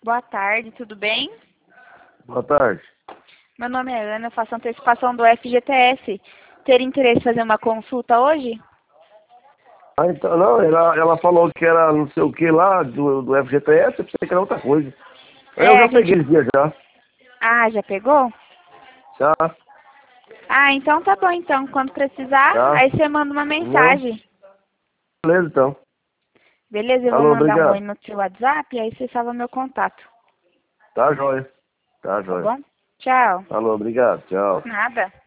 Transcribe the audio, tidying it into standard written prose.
Boa tarde, tudo bem? Boa tarde. Meu nome é Ana, eu faço antecipação do FGTS. Teria interesse em fazer uma consulta hoje? Ah, então, não, ela falou que era não sei o que lá do FGTS, eu pensei que era outra coisa. Eu É, já a gente... peguei esse dia já. Ah, já pegou? Já, Ah, então tá bom, então. Quando precisar, já. aí você manda uma Não, mensagem. beleza então. Beleza? Eu vou Falou, mandar um oi obrigado. no seu WhatsApp e aí você salva meu contato. Tá jóia. Tá Tá jóia. bom? Tchau. Falou, obrigado. Tchau. Nada.